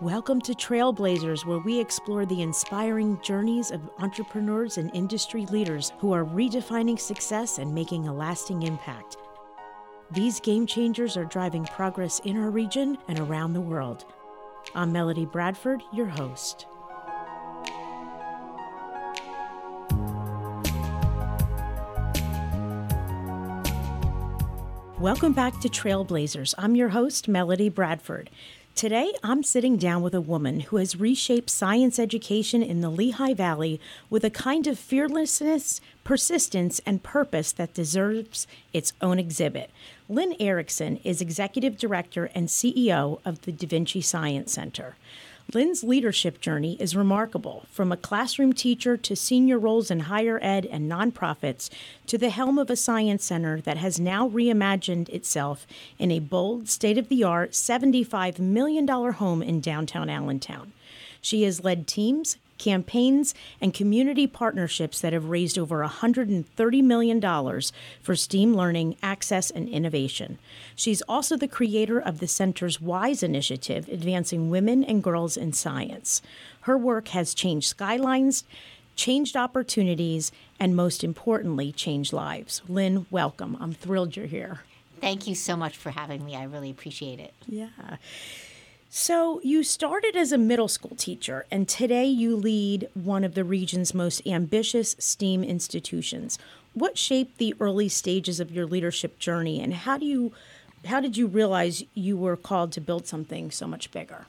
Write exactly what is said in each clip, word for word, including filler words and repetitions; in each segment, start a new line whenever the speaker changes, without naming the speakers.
Welcome to Trailblazers, where we explore the inspiring journeys of entrepreneurs and industry leaders who are redefining success and making a lasting impact. These game changers are driving progress in our region and around the world. I'm Melody Bradford, your host. Welcome back to Trailblazers. I'm your host, Melody Bradford. Today, I'm sitting down with a woman who has reshaped science education in the Lehigh Valley with a kind of fearlessness, persistence, and purpose that deserves its own exhibit. Lynn Erickson is Executive Director and C E O of the Da Vinci Science Center. Lynn's leadership journey is remarkable, from a classroom teacher to senior roles in higher ed and nonprofits to the helm of a science center that has now reimagined itself in a bold, state-of-the-art seventy-five million dollars home in downtown Allentown. She has led teams, campaigns, and community partnerships that have raised over one hundred thirty million dollars for STEAM learning, access, and innovation. She's also the creator of the center's WISE initiative, advancing women and girls in science. Her work has changed skylines, changed opportunities, and most importantly, changed lives. Lynn, welcome. I'm thrilled you're here.
Thank you so much for having me. I really appreciate it.
Yeah. So you started as a middle school teacher, and today you lead one of the region's most ambitious STEAM institutions. What shaped the early stages of your leadership journey, and how do you, how did you realize you were called to build something so much bigger?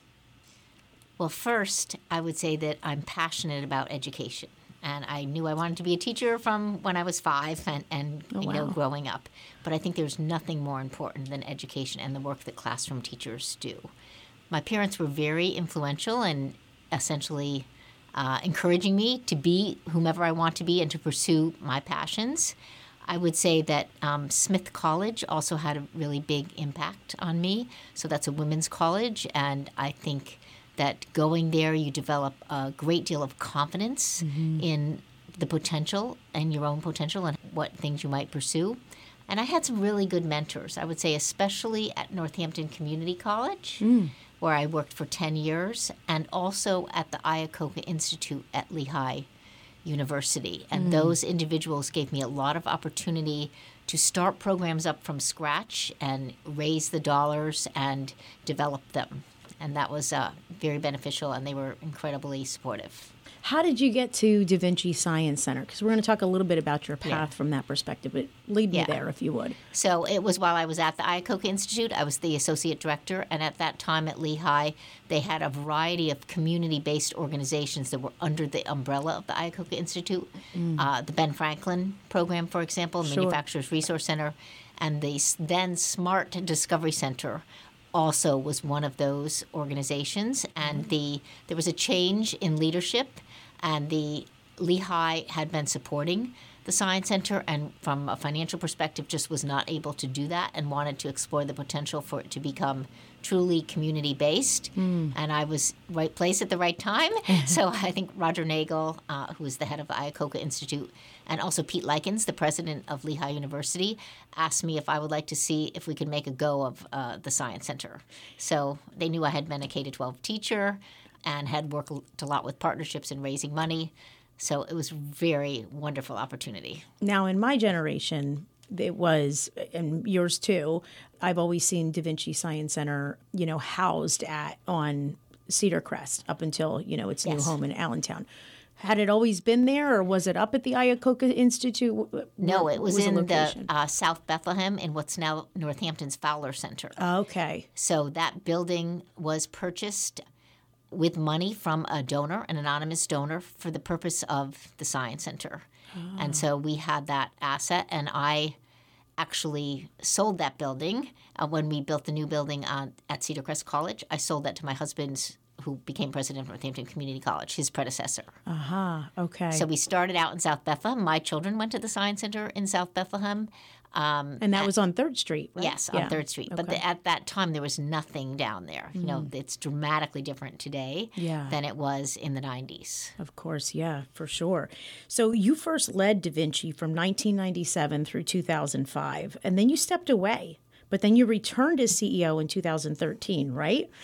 Well, first, I would say that I'm passionate about education, and I knew I wanted to be a teacher from when I was five and, and oh, you know, wow. growing up. But I think there's nothing more important than education and the work that classroom teachers do. My parents were very influential and essentially uh, encouraging me to be whomever I want to be and to pursue my passions. I would say that um, Smith College also had a really big impact on me. So that's a women's college, and I think that going there, you develop a great deal of confidence mm-hmm. in the potential and your own potential and what things you might pursue. And I had some really good mentors, I would say, especially at Northampton Community College. Mm. where I worked for ten years, and also at the Iacocca Institute at Lehigh University. And mm. those individuals gave me a lot of opportunity to start programs up from scratch and raise the dollars and develop them. And that was uh, very beneficial, and they were incredibly supportive.
How did you get to Da Vinci Science Center? Because we're going to talk a little bit about your path yeah. from that perspective, but lead me yeah. there if you would.
So it was while I was at the Iacocca Institute. I was the associate director, and at that time at Lehigh, they had a variety of community-based organizations that were under the umbrella of the Iacocca Institute. Mm. Uh, the Ben Franklin program, for example, sure. Manufacturers Resource Center, and the then Smart Discovery Center also was one of those organizations. And the there was a change in leadership, and the Lehigh had been supporting the Science Center, and from a financial perspective just was not able to do that and wanted to explore the potential for it to become truly community-based. Mm. And I was right place at the right time. So I think Roger Nagel, uh, who was the head of the Iacocca Institute, and also Pete Likens, the president of Lehigh University, asked me if I would like to see if we could make a go of uh, the Science Center. So they knew I had been a K through twelve teacher and had worked a lot with partnerships and raising money. So it was a very wonderful opportunity.
Now, in my generation, it was, and yours too, I've always seen Da Vinci Science Center, you know, housed at on Cedar Crest up until, you know, its yes. new home in Allentown. Had it always been there, or was it up at the Iacocca Institute?
No, it was, was in the uh, South Bethlehem in what's now Northampton's Fowler Center.
Okay.
So that building was purchased with money from a donor, an anonymous donor, for the purpose of the Science Center. Oh. And so we had that asset, and I actually sold that building uh, when we built the new building on, at Cedar Crest College. I sold that to my husband's, who became president of Northampton Community College, his predecessor.
Uh-huh, okay.
So we started out in South Bethlehem. My children went to the Science Center in South Bethlehem. Um,
and that at, was on third Street, right?
Yes, on yeah. third Street. Okay. But the, at that time, there was nothing down there. Mm. You know, it's dramatically different today yeah. than it was in the nineties.
Of course, yeah, for sure. So you first led Da Vinci from nineteen ninety-seven through two thousand five, and then you stepped away. But then you returned as C E O in two thousand thirteen, right?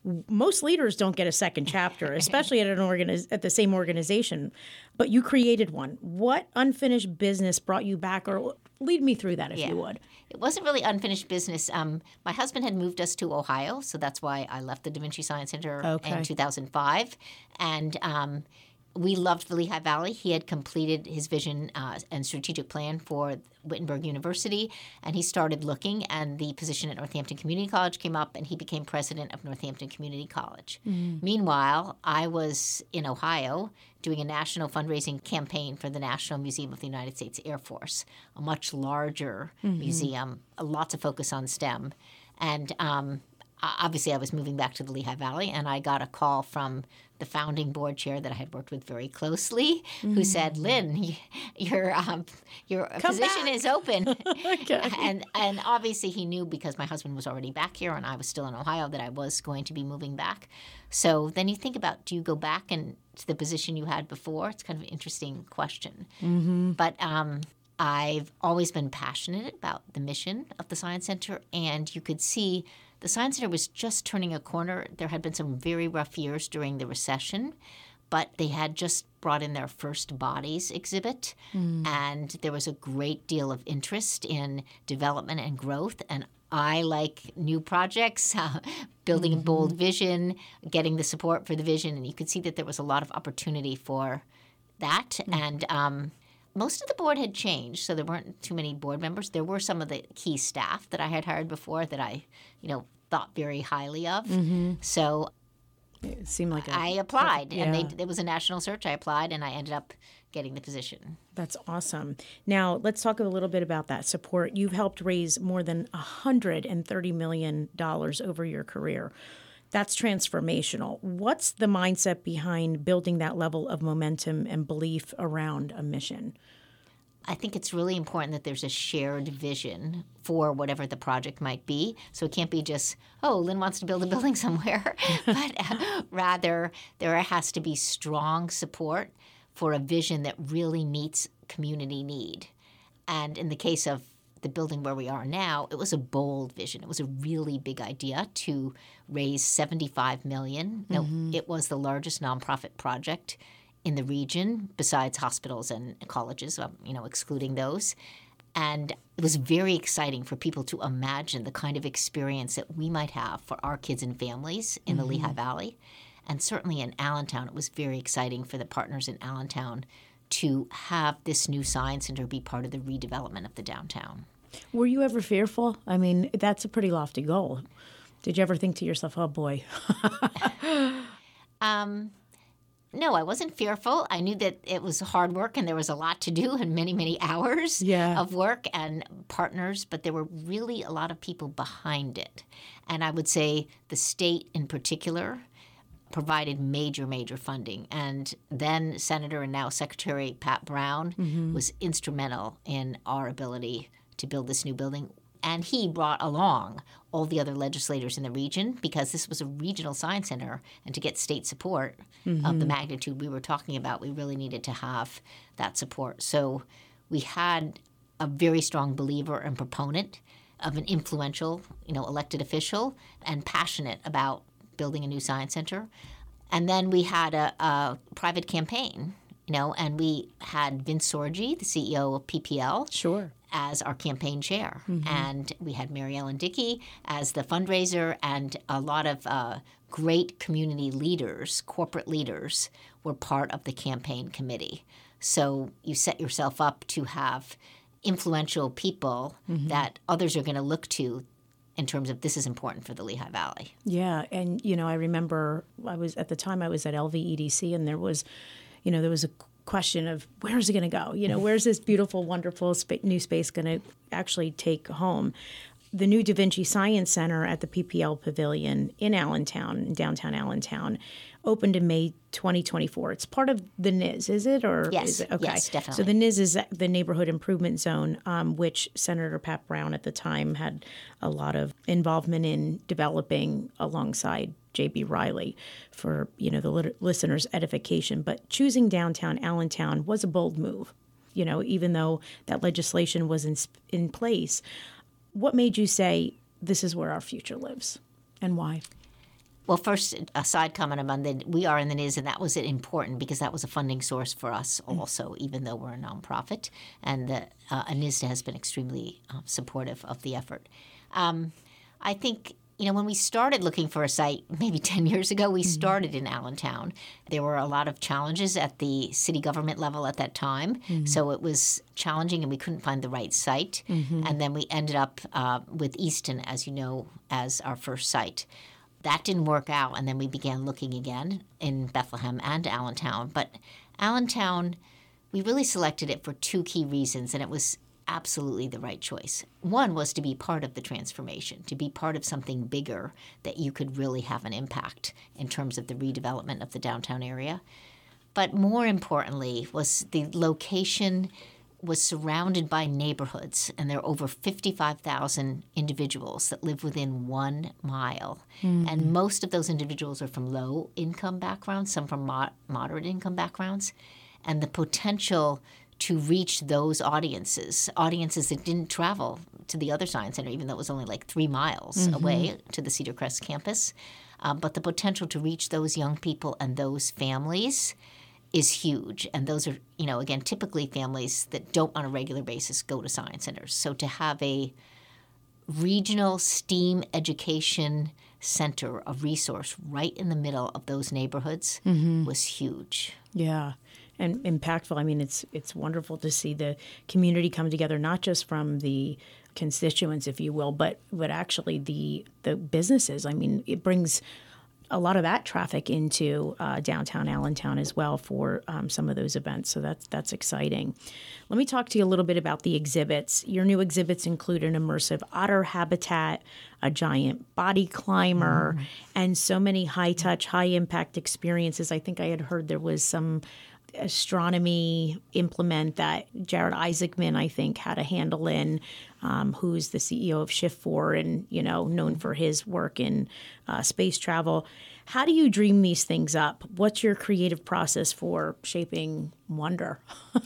most leaders don't get a second chapter, especially at an organiz- at the same organization. But you created one. What unfinished business brought you back, or lead me through that if
yeah.
you would.
It wasn't really unfinished business. Um, my husband had moved us to Ohio, so that's why I left the Da Vinci Science Center
okay.
in two thousand five. And um, we loved the Lehigh Valley. He had completed his vision uh, and strategic plan for Wittenberg University, and he started looking, and the position at Northampton Community College came up, and he became president of Northampton Community College. Mm. Meanwhile, I was in Ohio doing a national fundraising campaign for the National Museum of the United States Air Force, a much larger mm-hmm. museum, lots of focus on STEM. And um, obviously I was moving back to the Lehigh Valley, and I got a call from the founding board chair that I had worked with very closely, mm-hmm. who said, "Lynn, your um, your
Come
position
back.
is open."
okay.
And and obviously he knew, because my husband was already back here and I was still in Ohio, that I was going to be moving back. So then you think about, do you go back and to the position you had before? It's kind of an interesting question.
Mm-hmm.
But um, I've always been passionate about the mission of the Science Center, and you could see the Science Center was just turning a corner. There had been some very rough years during the recession, but they had just brought in their first bodies exhibit, mm. and there was a great deal of interest in development and growth. And I like new projects, uh, building mm-hmm. a bold vision, getting the support for the vision, and you could see that there was a lot of opportunity for that. Mm. And um, most of the board had changed, so there weren't too many board members. There were some of the key staff that I had hired before that I, you know, thought very highly of. Mm-hmm. So
it seemed like a,
I applied,
yeah.
and they, it was a national search. I applied, and I ended up getting the position.
That's awesome. Now, let's talk a little bit about that support. You've helped raise more than one hundred thirty million dollars over your career. That's transformational. What's the mindset behind building that level of momentum and belief around a mission?
I think it's really important that there's a shared vision for whatever the project might be. So it can't be just, oh, Lynn wants to build a building somewhere, but uh, rather there has to be strong support for a vision that really meets community need. And in the case of the building where we are now, it was a bold vision. It was a really big idea to raise seventy-five million dollars. Mm-hmm. Now, it was the largest nonprofit project in the region, besides hospitals and colleges, um, you know, excluding those. And it was very exciting for people to imagine the kind of experience that we might have for our kids and families in mm-hmm. the Lehigh Valley. And certainly in Allentown, it was very exciting for the partners in Allentown to have this new science center be part of the redevelopment of the downtown.
Were you ever fearful? I mean, that's a pretty lofty goal. Did you ever think to yourself, oh boy?
um, no, I wasn't fearful. I knew that it was hard work and there was a lot to do and many, many hours
yeah.
of work and partners, but there were really a lot of people behind it. And I would say the state in particular provided major, major funding. And then Senator and now Secretary Pat Brown mm-hmm. was instrumental in our ability to build this new building. And he brought along all the other legislators in the region because this was a regional science center. And to get state support mm-hmm. of the magnitude we were talking about, we really needed to have that support. So we had a very strong believer and proponent of an influential, you know, elected official and passionate about building a new science center. And then we had a, a private campaign, you know, and we had Vince Sorgi, the C E O of P P L.
Sure.
As our campaign chair. Mm-hmm. And we had Mary Ellen Dickey as the fundraiser, and a lot of uh, great community leaders, corporate leaders, were part of the campaign committee. So you set yourself up to have influential people mm-hmm. that others are going to look to in terms of this is important for the Lehigh Valley.
Yeah, and, you know, I remember I was, at the time I was at L V E D C, and there was, you know, there was a question of where's it going to go? You know, where's this beautiful, wonderful spa- new space going to actually take home? The new Da Vinci Science Center at the P P L Pavilion in Allentown, in downtown Allentown, opened in May twenty twenty-four. It's part of the N I S, is it? Or
yes,
is it? Okay.
Yes, definitely.
So the N I S is the Neighborhood Improvement Zone, um, which Senator Pat Brown at the time had a lot of involvement in developing alongside J B. Riley for, you know, the lit- listeners' edification. But choosing downtown Allentown was a bold move, you know, even though that legislation was in, in place. What made you say, this is where our future lives, and why?
Well, first, a side comment on that. We are in the N I S, and that was important because that was a funding source for us also, mm. even though we're a nonprofit. And the uh, N I S has been extremely uh, supportive of the effort. Um, I think, you know, when we started looking for a site maybe ten years ago, we mm-hmm. started in Allentown. There were a lot of challenges at the city government level at that time. Mm-hmm. So it was challenging and we couldn't find the right site. Mm-hmm. And then we ended up uh, with Easton, as you know, as our first site. That didn't work out, and then we began looking again in Bethlehem and Allentown. But Allentown, we really selected it for two key reasons, and it was absolutely the right choice. One was to be part of the transformation, to be part of something bigger that you could really have an impact in terms of the redevelopment of the downtown area. But more importantly was the location was surrounded by neighborhoods, and there are over fifty-five thousand individuals that live within one mile. Mm-hmm. And most of those individuals are from low-income backgrounds, some from mo- moderate-income backgrounds. And the potential to reach those audiences, audiences that didn't travel to the other Science Center, even though it was only like three miles mm-hmm. away to the Cedar Crest campus. Uh, but the potential to reach those young people and those families is huge. And those are, you know, again, typically families that don't on a regular basis go to Science Centers. So to have a regional STEAM education center, a resource right in the middle of those neighborhoods mm-hmm. was huge.
Yeah. And impactful. I mean, it's it's wonderful to see the community come together, not just from the constituents, if you will, but but actually the the businesses. I mean, it brings a lot of that traffic into uh, downtown Allentown as well for um, some of those events. So that's that's exciting. Let me talk to you a little bit about the exhibits. Your new exhibits include an immersive otter habitat, a giant body climber, mm-hmm. and so many high-touch, high-impact experiences. I think I had heard there was some astronomy implement that Jared Isaacman, I think, had a handle in, um, who's the C E O of Shift four and, you know, known for his work in uh, space travel. How do you dream these things up? What's your creative process for shaping wonder?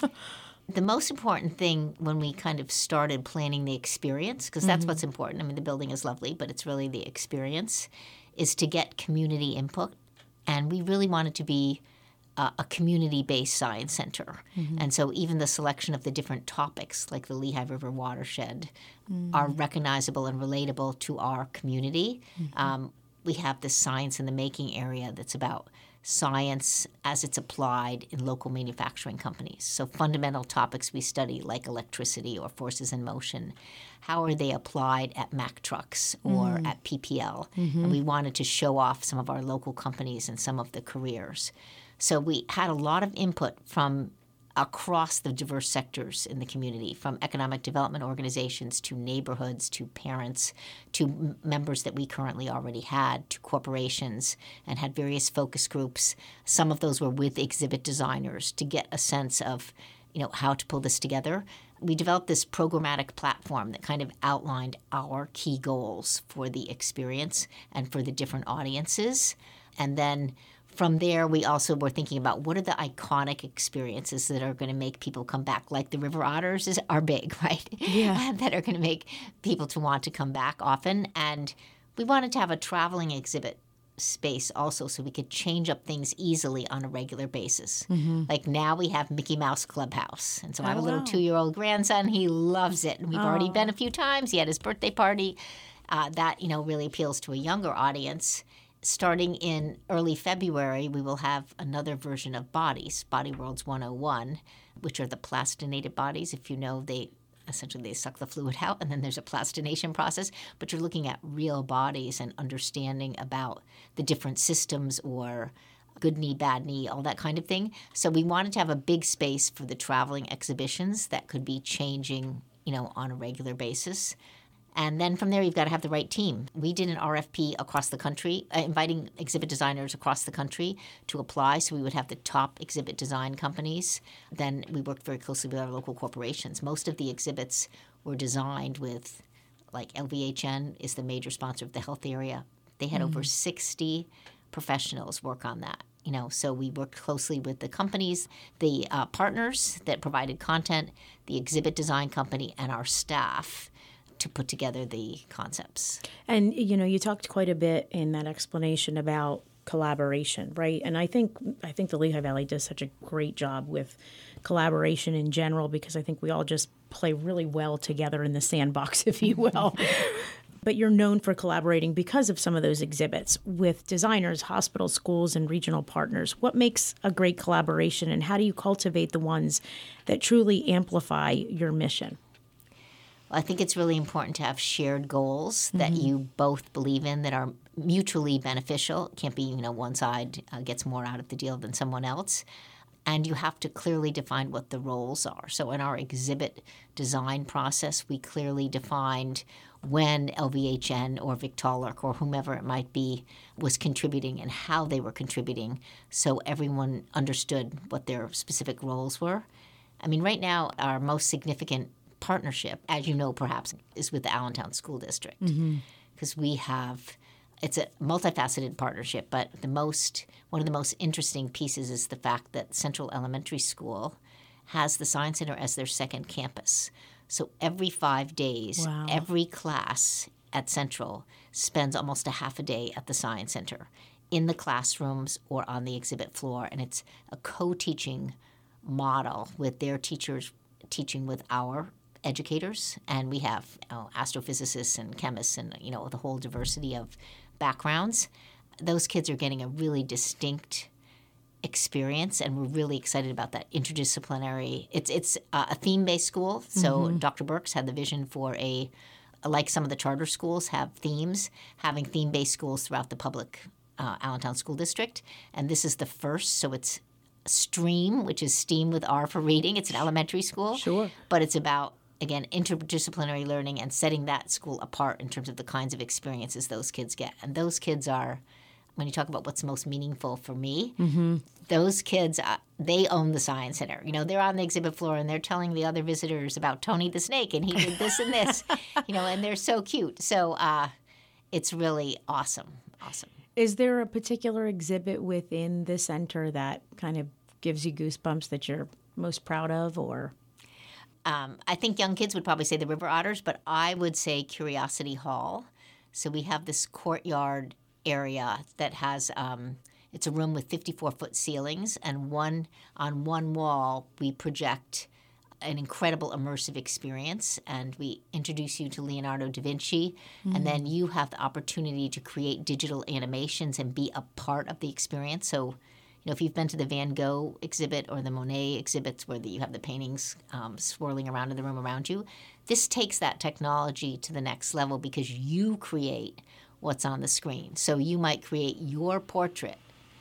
The most important thing when we kind of started planning the experience, because that's mm-hmm. what's important. I mean, the building is lovely, but it's really the experience, is to get community input. And we really wanted to be Uh, a community-based science center. Mm-hmm. And so even the selection of the different topics, like the Lehigh River watershed, mm-hmm. are recognizable and relatable to our community. Mm-hmm. Um, we have this Science in the Making area that's about science as it's applied in local manufacturing companies. So fundamental topics we study, like electricity or forces in motion, how are they applied at Mack Trucks or mm-hmm. at P P L? Mm-hmm. And we wanted to show off some of our local companies and some of the careers. So we had a lot of input from across the diverse sectors in the community, from economic development organizations to neighborhoods to parents to m- members that we currently already had to corporations, and had various focus groups. Some of those were with exhibit designers to get a sense of, you know, how to pull this together. We developed this programmatic platform that kind of outlined our key goals for the experience and for the different audiences. And then from there, we also were thinking about what are the iconic experiences that are going to make people come back, like the river otters is, are big, right?
Yeah.
That are going to make people to want to come back often. And we wanted to have a traveling exhibit space also so we could change up things easily on a regular basis. Mm-hmm. Like now we have Mickey Mouse Clubhouse. And so oh, I have a little wow. two-year-old grandson. He loves it. And we've oh. already been a few times. He had his birthday party. Uh, that, you know, really appeals to a younger audience. Starting in early February, we will have another version of Bodies, Body Worlds one oh one, which are the plastinated bodies. If you know, they essentially they suck the fluid out, and then there's a plastination process. But you're looking at real bodies and understanding about the different systems or good knee, bad knee, all that kind of thing. So we wanted to have a big space for the traveling exhibitions that could be changing, you know, on a regular basis. And then from there, you've got to have the right team. We did an R F P across the country, uh, inviting exhibit designers across the country to apply. So we would have the top exhibit design companies. Then we worked very closely with our local corporations. Most of the exhibits were designed with, like L V H N is the major sponsor of the health area. They had mm-hmm. over sixty professionals work on that. You know, so we worked closely with the companies, the uh, partners that provided content, the exhibit design company, and our staff to put together the concepts.
And, you know, you talked quite a bit in that explanation about collaboration, right? And I think I think the Lehigh Valley does such a great job with collaboration in general, because I think we all just play really well together in the sandbox, if you will. But you're known for collaborating because of some of those exhibits with designers, hospitals, schools, and regional partners. What makes a great collaboration, and how do you cultivate the ones that truly amplify your mission?
Well, I think it's really important to have shared goals that mm-hmm. you both believe in, that are mutually beneficial. It can't be, you know, one side uh, gets more out of the deal than someone else. And you have to clearly define what the roles are. So in our exhibit design process, we clearly defined when L V H N or Victaulic or whomever it might be was contributing and how they were contributing, so everyone understood what their specific roles were. I mean, right now, our most significant partnership, as you know perhaps, is with the Allentown School District, because mm-hmm. we have... It's a multifaceted partnership, but the most one of the most interesting pieces is the fact that Central Elementary School has the Science Center as their second campus. So every five days, wow. every class at Central spends almost a half a day at the Science Center in the classrooms or on the exhibit floor, and it's a co-teaching model with their teachers teaching with our educators, and we have you know, astrophysicists and chemists and you know the whole diversity of backgrounds. Those kids are getting a really distinct experience, and we're really excited about that interdisciplinary. It's it's uh, a theme-based school, so mm-hmm. Doctor Burks had the vision for a, like some of the charter schools have themes, having theme-based schools throughout the public uh, Allentown School District, and this is the first, so it's STREAM, which is STEAM with R for reading. It's an elementary school,
sure,
but it's about, again, interdisciplinary learning and setting that school apart in terms of the kinds of experiences those kids get. And those kids are, when you talk about what's most meaningful for me, mm-hmm. those kids, uh, they own the Science Center. You know, they're on the exhibit floor and they're telling the other visitors about Tony the Snake and he did this and this, you know, and they're so cute. So uh, it's really awesome, awesome.
Is there a particular exhibit within the center that kind of gives you goosebumps that you're most proud of, or...
Um, I think young kids would probably say the River Otters, but I would say Curiosity Hall. So we have this courtyard area that has, um, it's a room with fifty-four foot ceilings, and one on one wall we project an incredible immersive experience, and we introduce you to Leonardo da Vinci, mm-hmm. and then you have the opportunity to create digital animations and be a part of the experience. So you know, if you've been to the Van Gogh exhibit or the Monet exhibits where the, you have the paintings um, swirling around in the room around you, this takes that technology to the next level because you create what's on the screen. So you might create your portrait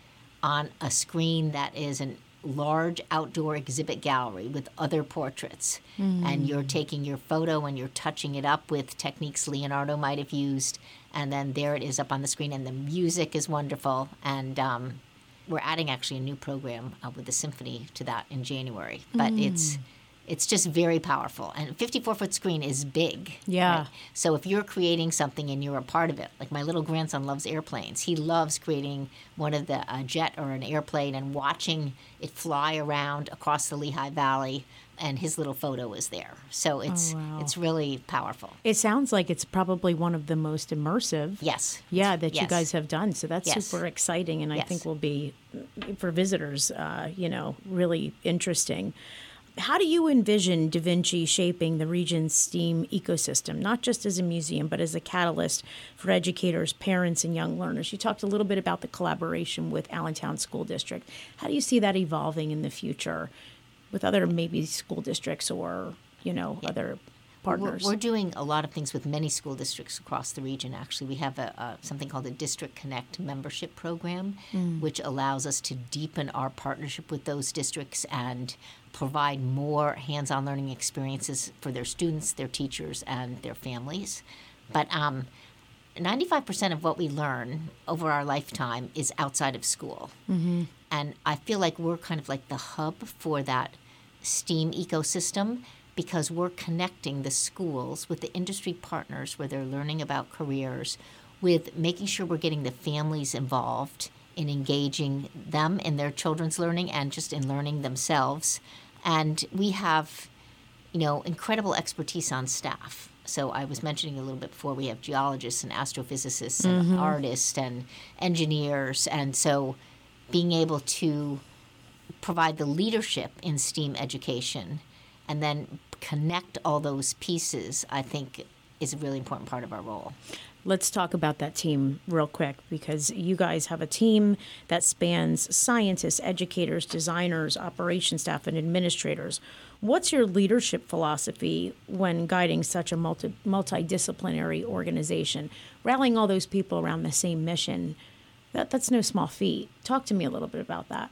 on a screen that is a large outdoor exhibit gallery with other portraits. Mm. And you're taking your photo and you're touching it up with techniques Leonardo might have used. And then there it is up on the screen. And the music is wonderful. And... Um, we're adding actually a new program uh, with the symphony to that in January, but mm. it's it's just very powerful. And fifty-four foot screen is big.
Yeah.
Right? So if you're creating something and you're a part of it, like my little grandson loves airplanes. He loves creating one of the uh, jet or an airplane and watching it fly around across the Lehigh Valley, and his little photo is there. So it's oh, wow. it's really powerful.
It sounds like it's probably one of the most immersive.
Yes.
Yeah, that
yes.
you guys have done. So that's
yes.
super exciting, and I
yes.
think will be, for visitors, uh, you know, really interesting. How do you envision Da Vinci shaping the region's STEAM ecosystem, not just as a museum, but as a catalyst for educators, parents, and young learners? You talked a little bit about the collaboration with Allentown School District. How do you see that evolving in the future with other maybe school districts or, you know, yeah. other partners?
We're, we're doing a lot of things with many school districts across the region, actually. We have a, a something called the District Connect membership program, mm. which allows us to deepen our partnership with those districts and provide more hands-on learning experiences for their students, their teachers, and their families. But um, ninety-five percent of what we learn over our lifetime is outside of school. Mm-hmm. And I feel like we're kind of like the hub for that STEAM ecosystem because we're connecting the schools with the industry partners where they're learning about careers, with making sure we're getting the families involved in engaging them in their children's learning and just in learning themselves. And we have, you know, incredible expertise on staff. So I was mentioning a little bit before, we have geologists and astrophysicists and mm-hmm. artists and engineers. And so being able to provide the leadership in STEAM education and then connect all those pieces, I think, is a really important part of our role.
Let's talk about that team real quick, because you guys have a team that spans scientists, educators, designers, operations staff, and administrators. What's your leadership philosophy when guiding such a multi- multidisciplinary organization? Rallying all those people around the same mission, that, that's no small feat. Talk to me a little bit about that.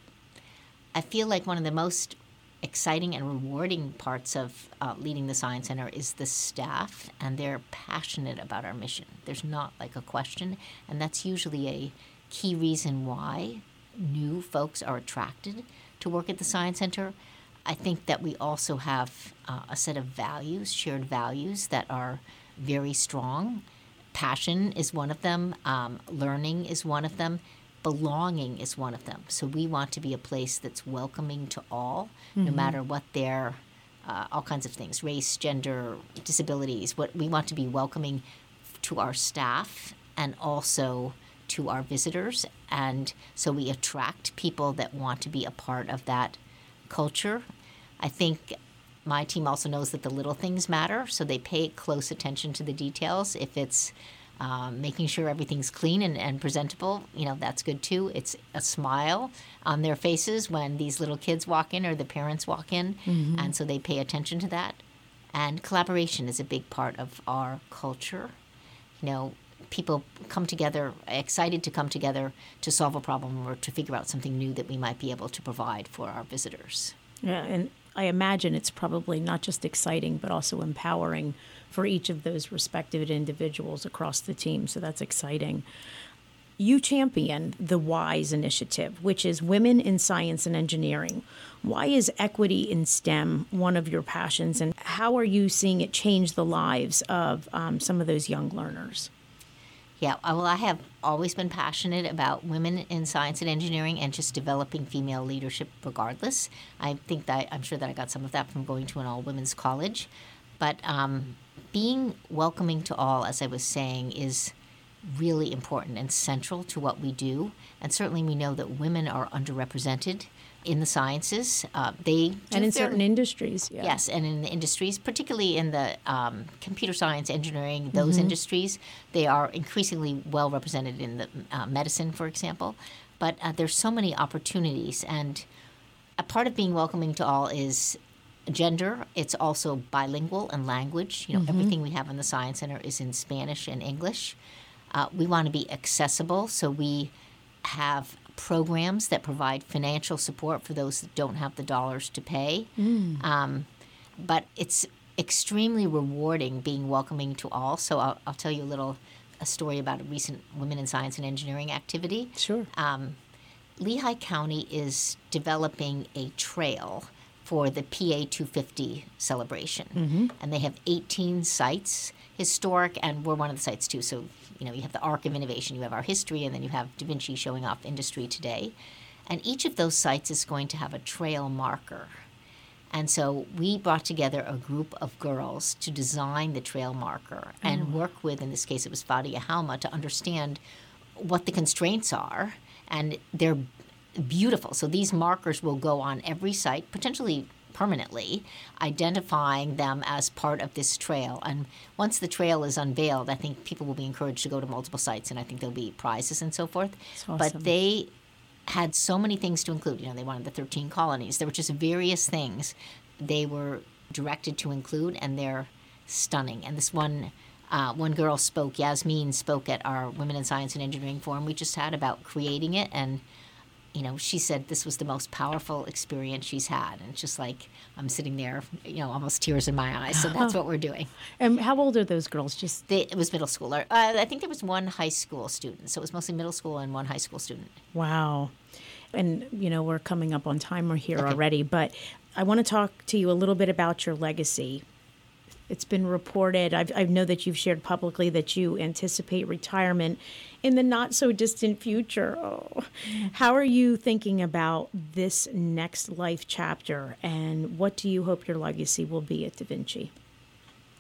I feel like one of the most exciting and rewarding parts of uh, leading the Science Center is the staff, and they're passionate about our mission. There's not like a question, and that's usually a key reason why new folks are attracted to work at the Science Center. I think that we also have uh, a set of values, shared values, that are very strong. Passion is one of them. Um, learning is one of them. Belonging is one of them. So we want to be a place that's welcoming to all, mm-hmm. no matter what their, uh, all kinds of things, race, gender, disabilities. What we want to be welcoming to our staff and also to our visitors. And so we attract people that want to be a part of that culture. I think my team also knows that the little things matter, so they pay close attention to the details. If it's Um, making sure everything's clean and, and presentable, you know, that's good too. It's a smile on their faces when these little kids walk in or the parents walk in, mm-hmm. and so they pay attention to that. And collaboration is a big part of our culture. You know, people come together, excited to come together to solve a problem or to figure out something new that we might be able to provide for our visitors.
Yeah, and I imagine it's probably not just exciting, but also empowering for each of those respective individuals across the team. So that's exciting. You champion the WISE initiative, which is Women in Science and Engineering. Why is equity in STEM one of your passions, and how are you seeing it change the lives of um, some of those young learners?
Yeah, well, I have always been passionate about women in science and engineering and just developing female leadership regardless. I think that I'm sure that I got some of that from going to an all-women's college. But um, being welcoming to all, as I was saying, is really important and central to what we do. And certainly we know that women are underrepresented in the sciences. Uh, they
and in certain industries, yeah.
Yes, and in the industries, particularly in the um, computer science, engineering, those mm-hmm. industries, they are increasingly well represented in the uh, medicine, for example. But uh, there's so many opportunities, and a part of being welcoming to all is gender. It's also bilingual and language. You know, mm-hmm. everything we have in the Science Center is in Spanish and English. Uh, we want to be accessible, so we have programs that provide financial support for those that don't have the dollars to pay. Mm. Um, but it's extremely rewarding being welcoming to all. So I'll, I'll tell you a little a story about a recent Women in Science and Engineering activity.
Sure.
Um, Lehigh County is developing a trail for the P A two fifty celebration. Mm-hmm. And they have eighteen sites, historic, and we're one of the sites too. So, you know, you have the Arc of Innovation, you have our history, and then you have Da Vinci showing off industry today. And each of those sites is going to have a trail marker. And so we brought together a group of girls to design the trail marker and oh. work with, in this case it was Fadia Halma, to understand what the constraints are. And they're beautiful. So these markers will go on every site, potentially permanently, identifying them as part of this trail. And once the trail is unveiled, I think people will be encouraged to go to multiple sites, and I think there'll be prizes and so forth.
Awesome.
But they had so many things to include. You know, they wanted the thirteen colonies. There were just various things they were directed to include, and they're stunning. And this one uh, one girl spoke, Yasmin spoke at our Women in Science and Engineering Forum we just had about creating it, and you know, she said this was the most powerful experience she's had. And it's just like, I'm sitting there, you know, almost tears in my eyes. So that's what we're doing.
And how old are those girls? Just
they, It was middle schooler. Uh, I think there was one high school student. So it was mostly middle school and one high school student.
Wow. And, you know, we're coming up on time here
okay.
already. But I want to talk to you a little bit about your legacy. It's been reported, I've, I know that you've shared publicly that you anticipate retirement in the not-so-distant future. Oh. How are you thinking about this next life chapter, and what do you hope your legacy will be at Da Vinci?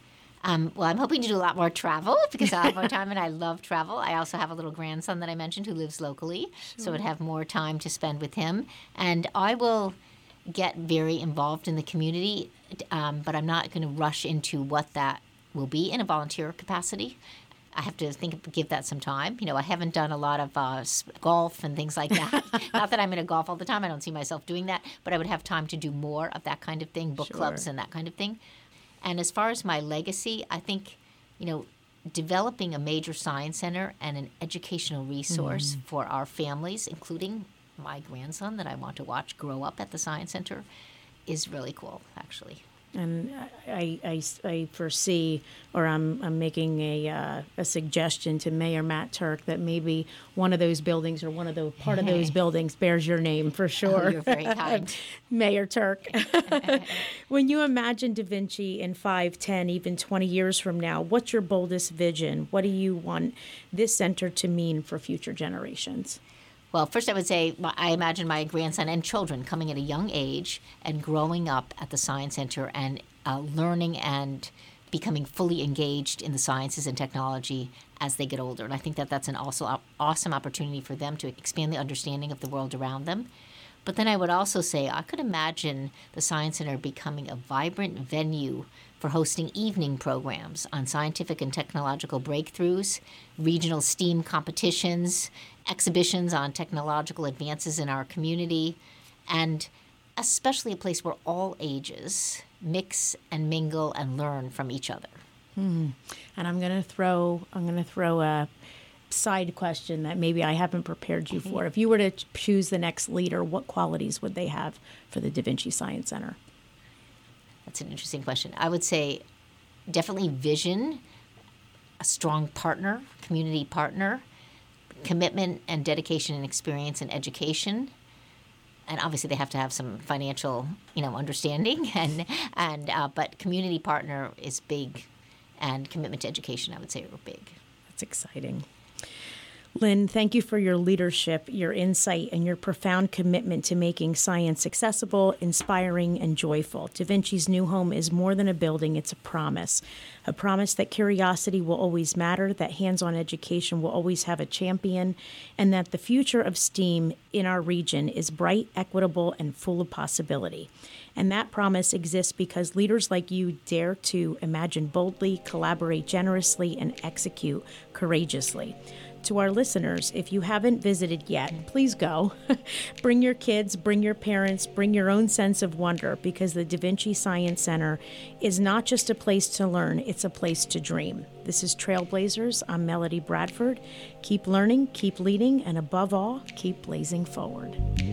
Um, well, I'm hoping to do a lot more travel because I'll have more time, and I love travel. I also have a little grandson that I mentioned who lives locally, sure. so I'd have more time to spend with him. And I will get very involved in the community, um, but I'm not going to rush into what that will be in a volunteer capacity. I have to think, give that some time. You know, I haven't done a lot of uh, golf and things like that. Not that I'm going to golf all the time. I don't see myself doing that, but I would have time to do more of that kind of thing, book sure. clubs and that kind of thing. And as far as my legacy, I think, you know, developing a major science center and an educational resource mm. for our families, including my grandson that I want to watch grow up at the science center, is really cool, actually.
And I, I, I foresee, or I'm, I'm making a uh, a suggestion to Mayor Matt Turk that maybe one of those buildings or one of the part of those buildings bears your name for sure.
Oh, you're very kind.
Mayor Turk. When you imagine Da Vinci in five, ten, even twenty years from now, what's your boldest vision? What do you want this center to mean for future generations?
Well, first I would say I imagine my grandson and children coming at a young age and growing up at the Science Center and uh, learning and becoming fully engaged in the sciences and technology as they get older. And I think that that's an also awesome opportunity for them to expand the understanding of the world around them. But then I would also say I could imagine the Science Center becoming a vibrant venue for hosting evening programs on scientific and technological breakthroughs, regional STEAM competitions, exhibitions on technological advances in our community, and especially a place where all ages mix and mingle and learn from each other.
Hmm. And I'm going to throw I'm going to throw a side question that maybe I haven't prepared you for. If you were to choose the next leader, what qualities would they have for the Da Vinci Science Center?
That's an interesting question. I would say definitely vision, a strong partner, community partner, commitment and dedication and experience in education. And obviously they have to have some financial, you know, understanding. And, and uh, but community partner is big, and commitment to education, I would say, are big.
That's exciting. Lynn, thank you for your leadership, your insight, and your profound commitment to making science accessible, inspiring, and joyful. Da Vinci's new home is more than a building, it's a promise. A promise that curiosity will always matter, that hands-on education will always have a champion, and that the future of STEAM in our region is bright, equitable, and full of possibility. And that promise exists because leaders like you dare to imagine boldly, collaborate generously, and execute courageously. To our listeners, if you haven't visited yet, please go. Bring your kids, bring your parents, bring your own sense of wonder, because the Da Vinci Science Center is not just a place to learn, it's a place to dream. This is Trailblazers. I'm Melody Bradford. Keep learning, keep leading, and above all, keep blazing forward.